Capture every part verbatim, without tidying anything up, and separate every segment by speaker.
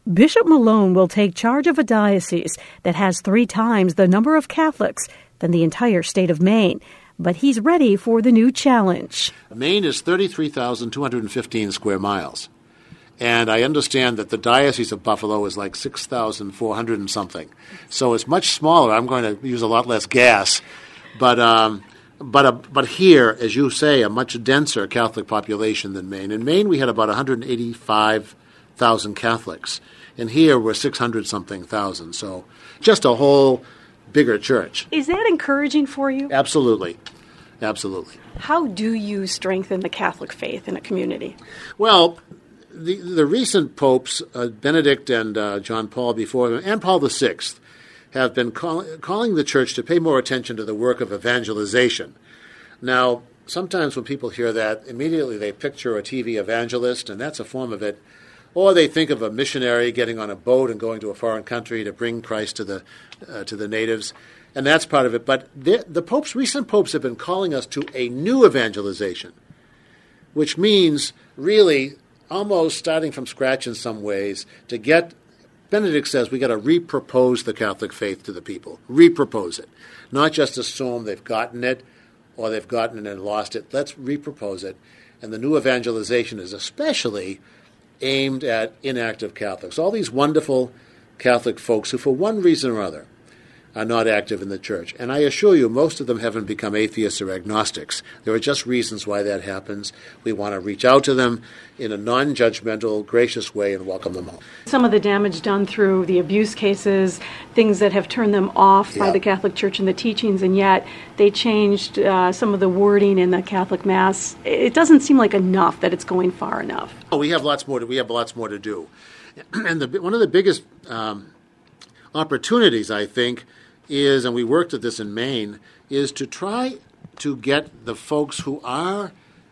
Speaker 1: Bishop Malone will take charge of a diocese that has three times the number of Catholics than the entire state of Maine. But he's ready for the new challenge.
Speaker 2: Maine is thirty-three thousand two hundred fifteen square miles. And I understand that the Diocese of Buffalo is like six thousand four hundred and something. So it's much smaller. I'm going to use a lot less gas. But um, but uh, but here, as you say, a much denser Catholic population than Maine. In Maine, we had about one hundred eighty-five thousand Catholics. And here, we're six hundred something thousand. So just a whole bigger church.
Speaker 1: Is that encouraging for you?
Speaker 2: Absolutely. Absolutely.
Speaker 1: How do you strengthen the Catholic faith in a community?
Speaker 2: Well, the the recent popes, uh, Benedict and uh, John Paul before them, and Paul the Sixth, have been call, calling the church to pay more attention to the work of evangelization. Now, sometimes when people hear that, immediately they picture a T V evangelist, and that's a form of it. Or they think of a missionary getting on a boat and going to a foreign country to bring Christ to the uh, to the natives. And that's part of it. But the, the popes, recent popes have been calling us to a new evangelization, which means really almost starting from scratch in some ways to get, Benedict says we got to repropose the Catholic faith to the people, repropose it, not just assume they've gotten it or they've gotten it and lost it. Let's repropose it. And the new evangelization is especially aimed at inactive Catholics, all these wonderful Catholic folks who for one reason or other are not active in the church. And I assure you, most of them haven't become atheists or agnostics. There are just reasons why that happens. We want to reach out to them in a non-judgmental, gracious way and welcome them home.
Speaker 1: Some of the damage done through the abuse cases, things that have turned them off
Speaker 2: yeah.
Speaker 1: by the Catholic Church and the teachings, and yet they changed uh, some of the wording in the Catholic Mass. It doesn't seem like enough, that it's going far enough.
Speaker 2: Oh, we have lots more to, we have lots more to do. And the, one of the biggest um, opportunities, I think, is, and we worked at this in Maine, is to try to get the folks who are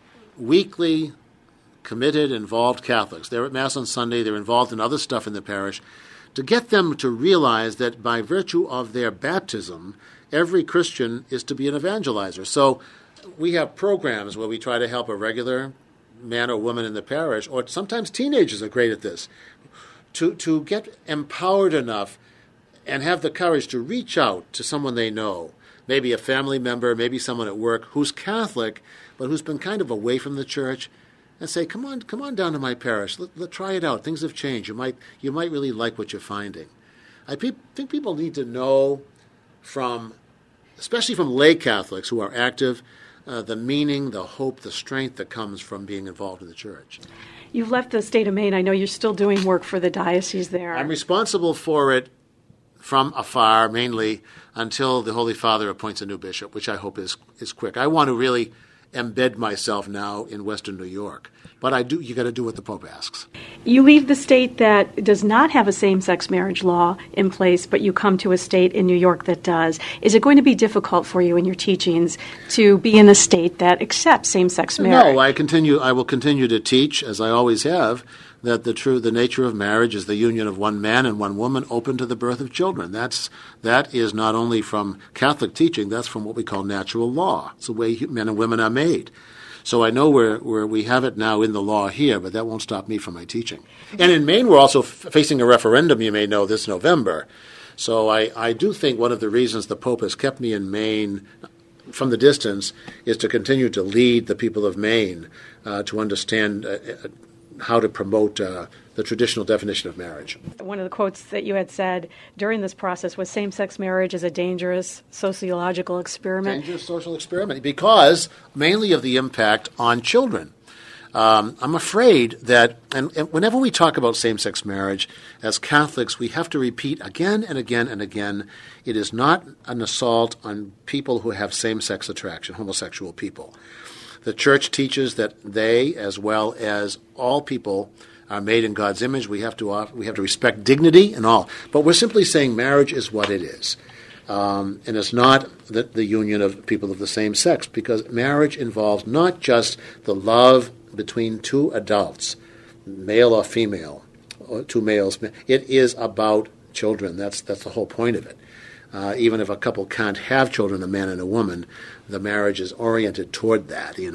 Speaker 2: weekly committed, involved Catholics. They're at Mass on Sunday, they're involved in other stuff in the parish, to get them to realize that by virtue of their baptism, every Christian is to be an evangelizer. So we have programs where we try to help a regular man or woman in the parish, or sometimes teenagers are great at this, to, to get empowered enough and have the courage to reach out to someone they know, maybe a family member, maybe someone at work who's Catholic, but who's been kind of away from the church, and say, come on, come on down to my parish. Let, let try it out. Things have changed. You might, you might really like what you're finding. I pe- think people need to know from, especially from lay Catholics who are active, uh, the meaning, the hope, the strength that comes from being involved in the church.
Speaker 1: You've left the state of Maine. I know you're still doing work for the diocese there.
Speaker 2: I'm responsible for it from afar, mainly, until the Holy Father appoints a new bishop, which I hope is is quick. I want to really embed myself now in Western New York. But I do. You got to do what the Pope asks.
Speaker 1: You leave the state that does not have a same-sex marriage law in place, but you come to a state in New York that does. Is it going to be difficult for you in your teachings to be in a state that accepts same-sex marriage?
Speaker 2: No, I continue. I will continue to teach, as I always have, that the true the nature of marriage is the union of one man and one woman open to the birth of children. That's that is not only from Catholic teaching, that's from what we call natural law. It's the way men and women are made. So I know where where we have it now in the law here, but that won't stop me from my teaching. And in Maine, we're also f- facing a referendum, you may know, this November. So I, I do think one of the reasons the Pope has kept me in Maine from the distance is to continue to lead the people of Maine uh, to understand uh, uh, how to promote uh, the traditional definition of marriage.
Speaker 1: One of the quotes that you had said during this process was same-sex marriage is a dangerous sociological experiment.
Speaker 2: Dangerous social experiment because mainly of the impact on children. Um, I'm afraid that, and, and whenever we talk about same-sex marriage, as Catholics, we have to repeat again and again and again, it is not an assault on people who have same-sex attraction, homosexual people. The Church teaches that they, as well as all people, are made in God's image. We have to we have to respect dignity and all. But we're simply saying marriage is what it is. Um, and it's not the, the union of people of the same sex, because marriage involves not just the love between two adults, male or female, or two males. It is about children. That's that's the whole point of it. Uh, even if a couple can't have children, a man and a woman, the marriage is oriented toward that, you know.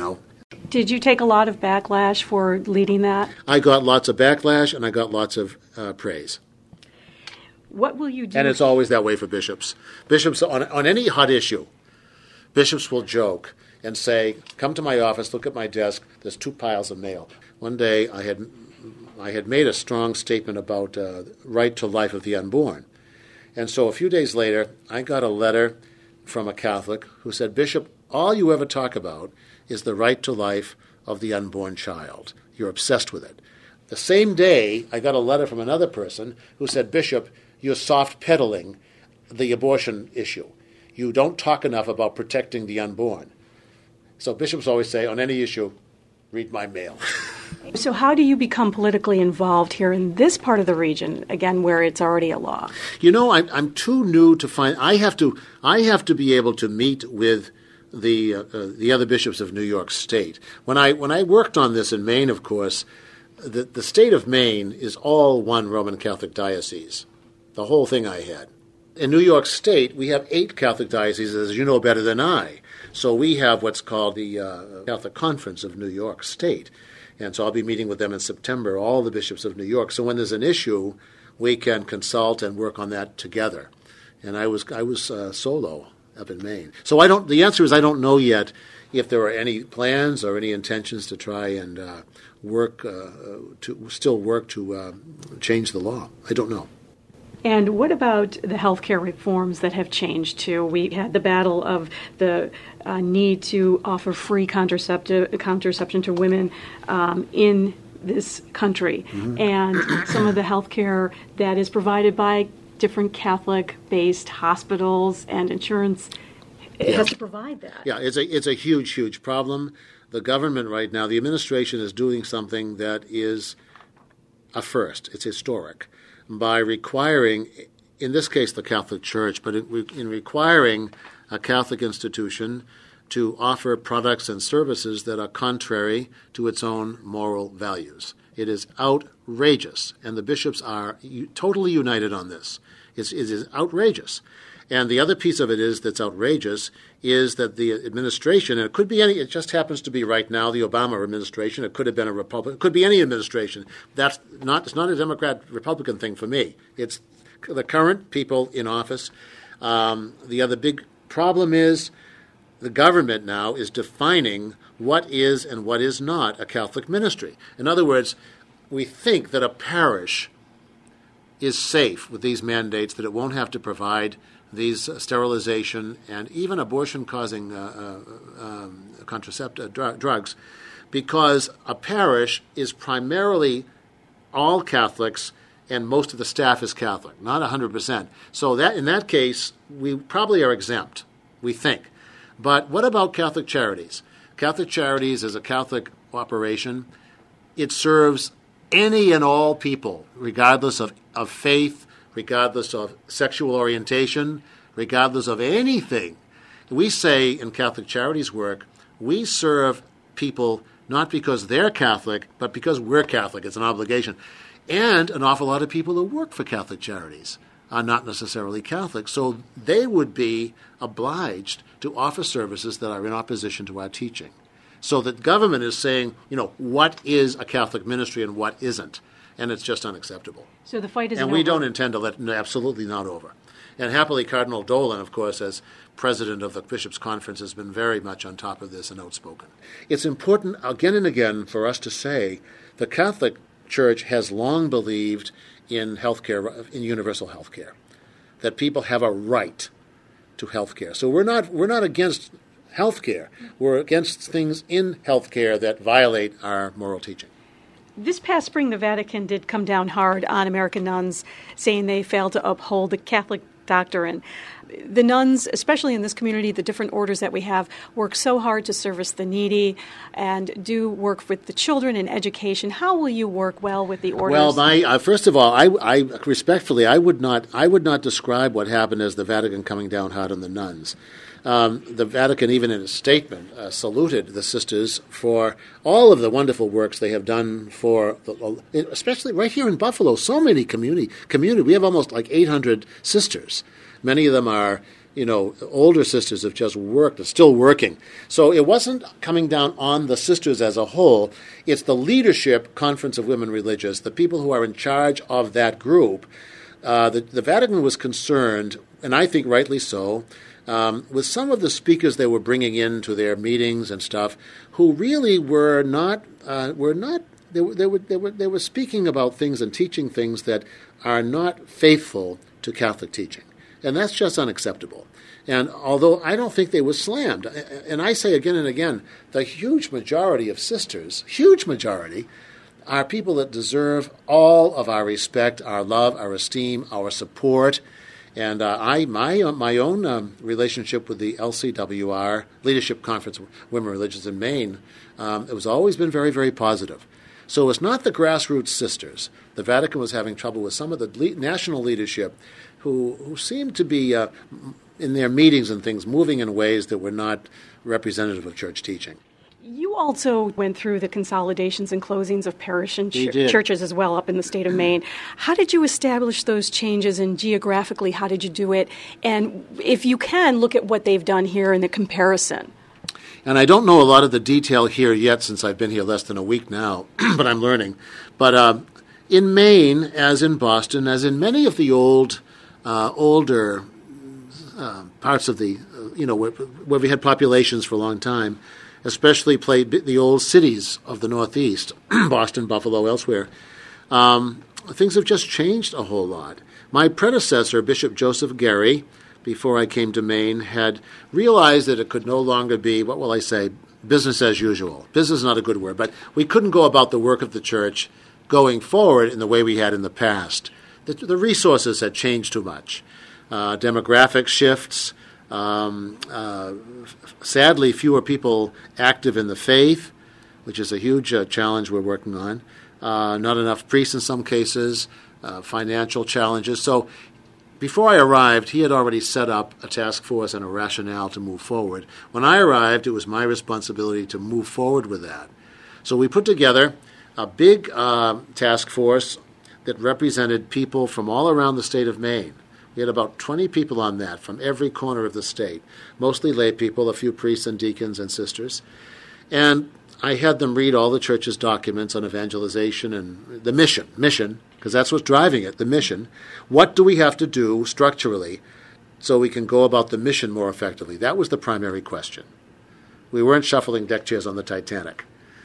Speaker 1: Did you take a lot of backlash for leading that?
Speaker 2: I got lots of backlash, and I got lots of uh, praise.
Speaker 1: What will you do?
Speaker 2: And it's always that way for bishops. Bishops, on, on any hot issue, bishops will joke and say, come to my office, look at my desk, there's two piles of mail. One day I had I had made a strong statement about uh, right to life of the unborn. And so a few days later, I got a letter from a Catholic who said, Bishop, all you ever talk about is the right to life of the unborn child. You're obsessed with it. The same day, I got a letter from another person who said, Bishop, you're soft-pedaling the abortion issue. You don't talk enough about protecting the unborn. So bishops always say, on any issue, read my mail.
Speaker 1: So how do you become politically involved here in this part of the region, again, where it's already a law?
Speaker 2: You know, I'm, I'm too new to find. I have to. I have to be able to meet with the uh, uh, the other bishops of New York State. When I when I worked on this in Maine, of course, the the state of Maine is all one Roman Catholic diocese. The whole thing I had. In New York State, we have eight Catholic dioceses, as you know better than I. So we have what's called the uh, Catholic Conference of New York State. And so I'll be meeting with them in September, all the bishops of New York. So when there's an issue, we can consult and work on that together. And I was I was uh, solo up in Maine. So I don't. The answer is I don't know yet if there are any plans or any intentions to try and uh, work uh, to still work to uh, change the law. I don't know.
Speaker 1: And what about the healthcare reforms that have changed too? We had the battle of the uh, need to offer free contraceptive contraception to women um, in this country, mm-hmm. and some of the healthcare that is provided by different Catholic-based hospitals and insurance it yeah. has to provide that.
Speaker 2: Yeah, it's a it's a huge, huge problem. The government right now, the administration is doing something that is a first. It's historic. By requiring, in this case, the Catholic Church, but in, in requiring a Catholic institution to offer products and services that are contrary to its own moral values. It is outrageous, and the bishops are u- totally united on this. It's, it is outrageous. And the other piece of it is that's outrageous is that the administration, and it could be any, it just happens to be right now the Obama administration, it could have been a Republican, it could be any administration. That's not, it's not a Democrat-Republican thing for me. It's the current people in office. Um, the other big problem is the government now is defining what is and what is not a Catholic ministry. In other words, we think that a parish is safe with these mandates, that it won't have to provide these uh, sterilization and even abortion-causing uh, uh, um, contraceptive dr- drugs, because a parish is primarily all Catholics and most of the staff is Catholic, not one hundred percent. So that in that case, we probably are exempt, we think. But what about Catholic Charities? Catholic Charities is a Catholic operation. It serves any and all people, regardless of, of faith, regardless of sexual orientation, regardless of anything. We say in Catholic Charities work, we serve people not because they're Catholic, but because we're Catholic. It's an obligation. And an awful lot of people who work for Catholic Charities are not necessarily Catholic, so they would be obliged to offer services that are in opposition to our teaching. So the government is saying, you know, what is a Catholic ministry and what isn't, and it's just unacceptable.
Speaker 1: So the fight is
Speaker 2: And we over. don't intend to let, no, absolutely not over. And happily, Cardinal Dolan, of course, as president of the Bishops' Conference, has been very much on top of this and outspoken. It's important, again and again, for us to say the Catholic Church has long believed in healthcare, in universal health care, that people have a right to health care. So we're not we're not against health care. We're against things in health care that violate our moral teaching.
Speaker 1: This past spring, the Vatican did come down hard on American nuns, saying they failed to uphold the Catholic doctrine. The nuns, especially in this community, the different orders that we have, work so hard to service the needy and do work with the children in education. How will you work well with the orders?
Speaker 2: Well, my, uh, first of all, I, I respectfully, I would not, I would not describe what happened as the Vatican coming down hard on the nuns. Um, the Vatican, even in a statement, uh, saluted the sisters for all of the wonderful works they have done for, the, especially right here in Buffalo, so many community, community. We have almost like eight hundred sisters. Many of them are you know, older sisters have just worked, are still working. So it wasn't coming down on the sisters as a whole. It's the leadership, Conference of Women Religious, the people who are in charge of that group. Uh, the, the Vatican was concerned, and I think rightly so, um, with some of the speakers they were bringing into their meetings and stuff, who really were not uh, were not they were, they were they were they were speaking about things and teaching things that are not faithful to Catholic teaching. And that's just unacceptable. And although I don't think they were slammed, and I say again and again, the huge majority of sisters, huge majority, are people that deserve all of our respect, our love, our esteem, our support. And uh, I, my my own um, relationship with the L C W R, Leadership Conference of Women Religious in Maine, um, it was always been very, very positive. So it's not the grassroots sisters. The Vatican was having trouble with some of the le- national leadership who, who seemed to be, uh, in their meetings and things, moving in ways that were not representative of church teaching.
Speaker 1: You also went through the consolidations and closings of parish and ch-
Speaker 2: did.
Speaker 1: churches as well up in the state of Maine. How did you establish those changes, and geographically, how did you do it? And if you can, look at what they've done here in the comparison.
Speaker 2: And I don't know a lot of the detail here yet since I've been here less than a week now, but I'm learning. But uh, in Maine, as in Boston, as in many of the old, uh, older uh, parts of the, uh, you know, where, where we had populations for a long time, especially played the old cities of the Northeast, Boston, Buffalo, elsewhere, um, things have just changed a whole lot. My predecessor, Bishop Joseph Gary, before I came to Maine, had realized that it could no longer be, what will I say, business as usual. Business is not a good word, but we couldn't go about the work of the church going forward in the way we had in the past. The, the resources had changed too much. Uh, demographic shifts, um, uh, sadly fewer people active in the faith, which is a huge uh, challenge we're working on. Uh, not enough priests in some cases, uh, financial challenges. So before I arrived, he had already set up a task force and a rationale to move forward. When I arrived, it was my responsibility to move forward with that. So we put together a big uh, task force that represented people from all around the state of Maine. We had about twenty people on that from every corner of the state, mostly lay people, a few priests and deacons and sisters. And I had them read all the church's documents on evangelization and the mission, mission, because that's what's driving it, the mission. What do we have to do structurally so we can go about the mission more effectively? That was the primary question. We weren't shuffling deck chairs on the Titanic.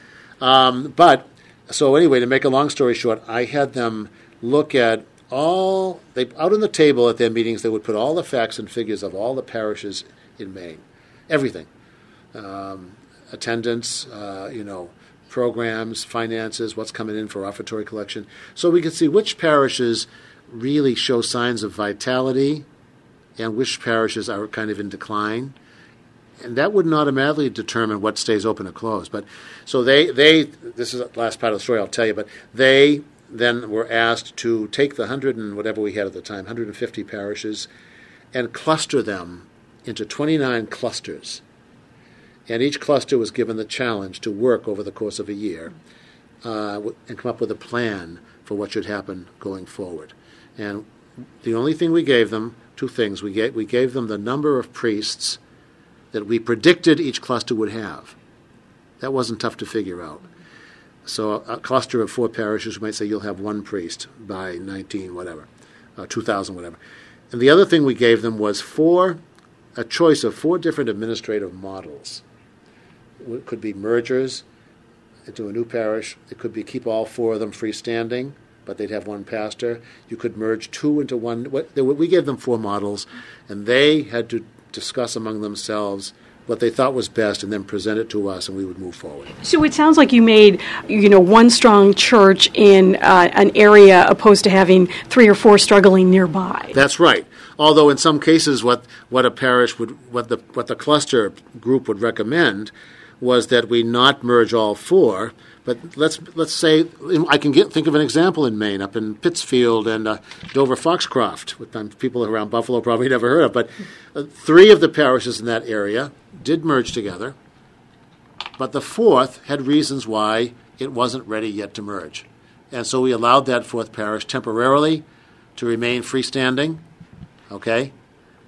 Speaker 2: Um, but, so anyway, to make a long story short, I had them look at all, they out on the table at their meetings, they would put all the facts and figures of all the parishes in Maine. Everything. Um, attendance, uh, you know, programs, finances, what's coming in for offertory collection. So we could see which parishes really show signs of vitality and which parishes are kind of in decline. And that wouldn't automatically determine what stays open or closed. But so they, they this is the last part of the story I'll tell you, but they then were asked to take the hundred and whatever we had at the time, one hundred fifty parishes, and cluster them into twenty-nine clusters. And each cluster was given the challenge to work over the course of a year uh, and come up with a plan for what should happen going forward. And the only thing we gave them, two things, we gave, we gave them the number of priests that we predicted each cluster would have. That wasn't tough to figure out. So a, a cluster of four parishes, we might say you'll have one priest by nineteen whatever, uh, two thousand whatever. And the other thing we gave them was four, a choice of four different administrative models. It could be mergers into a new parish. It could be keep all four of them freestanding, but they'd have one pastor. You could merge two into one. We gave them four models, and they had to discuss among themselves what they thought was best and then present it to us, and we would move forward.
Speaker 1: So it sounds like you made, you know, one strong church in uh, an area opposed to having three or four struggling nearby.
Speaker 2: That's right. Although in some cases what, what a parish would, what the what the cluster group would recommend was that we not merge all four, but let's let's say, I can get think of an example in Maine, up in Pittsfield and uh, Dover Foxcroft, which people around Buffalo probably never heard of, but uh, three of the parishes in that area did merge together, but the fourth had reasons why it wasn't ready yet to merge. And so we allowed that fourth parish temporarily to remain freestanding, okay?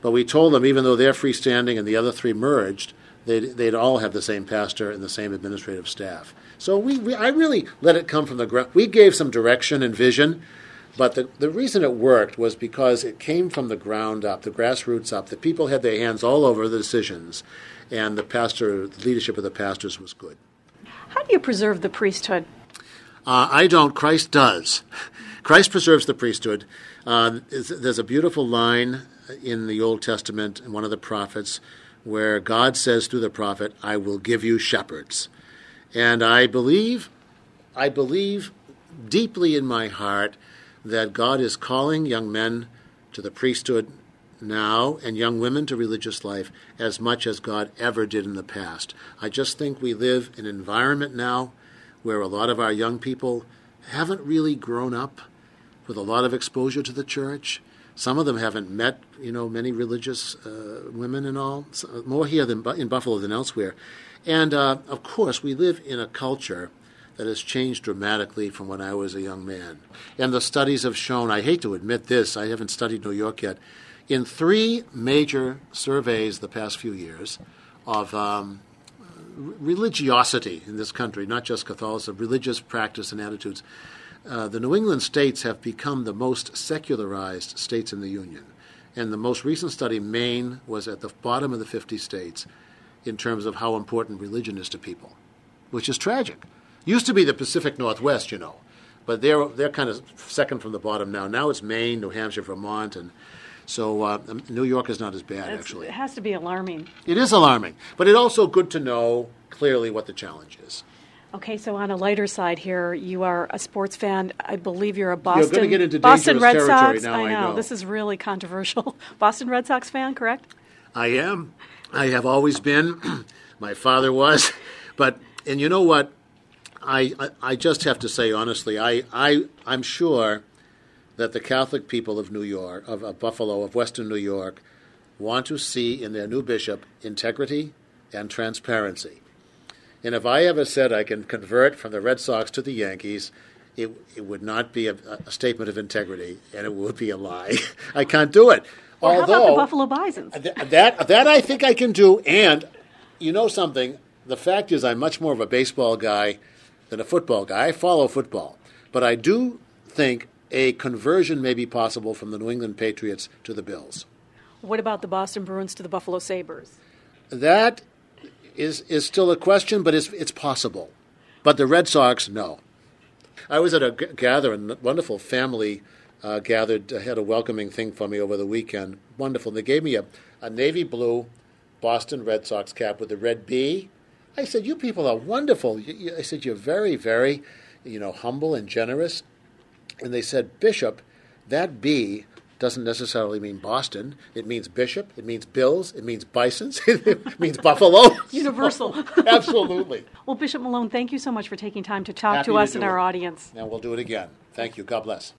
Speaker 2: But we told them, even though they're freestanding and the other three merged, they'd, they'd all have the same pastor and the same administrative staff. So we, we I really let it come from the ground. We gave some direction and vision, but the, the reason it worked was because it came from the ground up, the grassroots up. The people had their hands all over the decisions, and the pastor, the leadership of the pastors was good.
Speaker 1: How do you preserve the priesthood?
Speaker 2: Uh, I don't. Christ does. Christ preserves the priesthood. Uh, there's a beautiful line in the Old Testament, in one of the prophets, where God says through the prophet, I will give you shepherds. And I believe, I believe deeply in my heart that God is calling young men to the priesthood now and young women to religious life as much as God ever did in the past. I just think we live in an environment now where a lot of our young people haven't really grown up with a lot of exposure to the church. Some of them haven't met, you know, many religious uh, women and all, more here than in Buffalo than elsewhere. And, uh, of course, we live in a culture that has changed dramatically from when I was a young man. And the studies have shown, I hate to admit this, I haven't studied New York yet, in three major surveys the past few years of um, religiosity in this country, not just Catholicism, religious practice and attitudes, uh, the New England states have become the most secularized states in the Union. And the most recent study, Maine, was at the bottom of the fifty states in terms of how important religion is to people, which is tragic. Used to be the Pacific Northwest, you know, but they're they're kind of second from the bottom now. Now it's Maine, New Hampshire, Vermont, and so uh, New York is not as bad,
Speaker 1: It's,
Speaker 2: actually.
Speaker 1: It has to be alarming.
Speaker 2: It is alarming, but it's also good to know clearly what the challenge is.
Speaker 1: Okay, so on a lighter side here, you are a sports fan. I believe you're a Boston,
Speaker 2: You're going to get into
Speaker 1: Boston
Speaker 2: dangerous
Speaker 1: Red
Speaker 2: territory
Speaker 1: Sox.
Speaker 2: now,
Speaker 1: I know.
Speaker 2: I know.
Speaker 1: This is really controversial. Boston Red Sox fan, correct?
Speaker 2: I am. I have always been. My father was. But, and you know what? I, I, I just have to say honestly, I, I, I'm sure that the Catholic people of New York, of, of Buffalo, of Western New York, want to see in their new bishop integrity and transparency. And if I ever said I can convert from the Red Sox to the Yankees, it, it would not be a, a statement of integrity, and it would be a lie. I can't do it.
Speaker 1: Or
Speaker 2: Although,
Speaker 1: how about the Buffalo Bisons?
Speaker 2: Th- that, that I think I can do, and you know something, the fact is I'm much more of a baseball guy than a football guy. I follow football. But I do think a conversion may be possible from the New England Patriots to the Bills.
Speaker 1: What about the Boston Bruins to the Buffalo Sabres?
Speaker 2: That is is still a question, but it's it's possible. But the Red Sox, no. I was at a g- gathering, a wonderful family uh, gathered, uh, had a welcoming thing for me over the weekend. Wonderful. And they gave me a, a navy blue Boston Red Sox cap with a red B. I said, you people are wonderful. You, you, I said, you're very, very, you know, humble and generous. And they said, Bishop, that B doesn't necessarily mean Boston. It means Bishop. It means Bills. It means Bisons. It means Buffalo.
Speaker 1: Universal.
Speaker 2: So, absolutely.
Speaker 1: Well, Bishop Malone, thank you so much for taking time to talk
Speaker 2: Happy
Speaker 1: to us
Speaker 2: to
Speaker 1: and
Speaker 2: do
Speaker 1: our
Speaker 2: it.
Speaker 1: audience.
Speaker 2: And we'll do it again. Thank you. God bless.